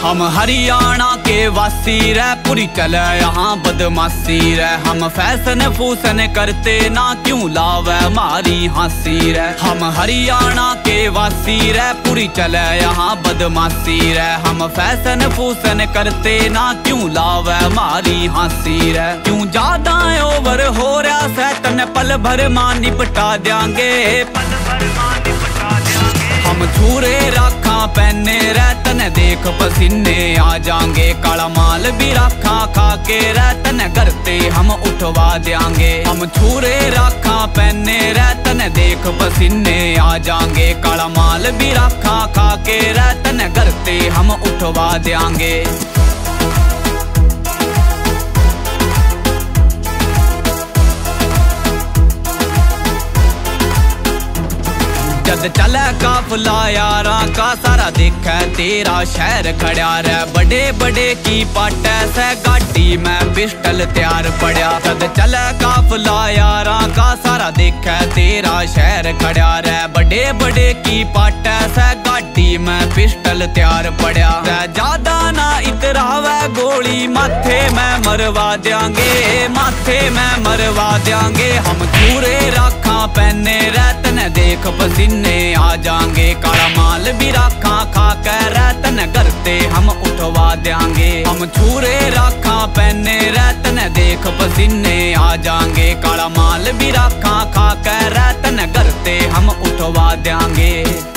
हम हरियाणा के वासी रह, पूरी चले यहाँ बदमाशी रह। हम फैशन फूसन करते ना, क्यों लावे मारी हंसी रह। हम हरियाणा के वासी रह, पूरी चले यहाँ बदमाशी रह। हम फैशन फूसन करते ना, क्यों लावे मारी हंसी रह। क्यों ज्यादा ओवर हो रहा सैतन, पल भर मां निपटा देंगे, पल भर मां निपटा देंगे। हम छूरे राखा पहने रहतन, देख पसीने आ जाएंगे। काला माल भी राखा खा के रहतन, करते हम उठवा देंगे। हम छूरे राखा पहने रहतन, देख पसीने आ जाएंगे। काला माल भी राखा खा के रहतन, करते हम उठवा देंगे। जद चले काफला यारा का, सारा देखै तेरा शहर खड़ा रह। बड़े बड़े की पाटे से गाड़ी में पिस्टल तैयार पड़ा। जद चले काफला यारा का, सारा देखै तेरा शहर खड़ा रह। बड़े बड़े की पाटे से गाड़ी में पिस्टल तैयार पड़ा। ज्यादा ना इतरावे गोली, माथे में मरवा देंगे, माथे में मरवा देंगे। हम छूरे राखा पहने रहतन, देख पसीने आ जाएंगे। काला माल भी राखा खा कर रहतन, करते हम उठवा देंगे। हम छूरे राखा पहने रहतन, देख पसीने आ जाएंगे। काला माल भी राखा खा कर रहतन, करते हम उठवा देंगे।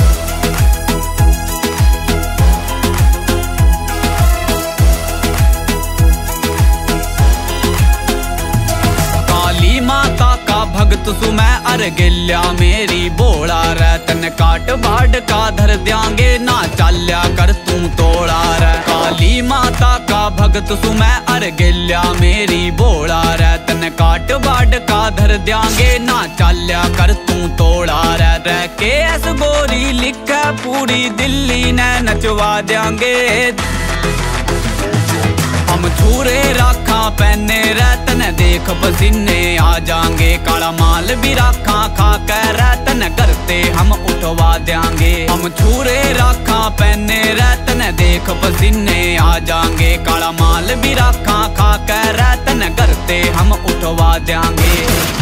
माता का भगत सु मैं, अर गिल्या मेरी बोला रहतन। काट बाढ़ का धर देंगे, ना चाल्या कर तू तोड़ा रह। काली माता का भगत सु मैं, अर गिल्या मेरी बोला रहतन। काट बाढ़ का धर देंगे, ना चाल्या कर तू तोड़ा रह। के एस गोरी लिखा पूरी दिल्ली ने नचवा देंगे। हम छूरे राखा पहने रहतन, देख पसीने आ जाएंगे। काला माल भी राखा खा कर रहतन, करते हम उठवा देंगे। हम छूरे राखा पहने रहतन, देख पसीने आ जाएंगे। काला माल भी राखा खा कर रहतन, करते हम उठवा देंगे।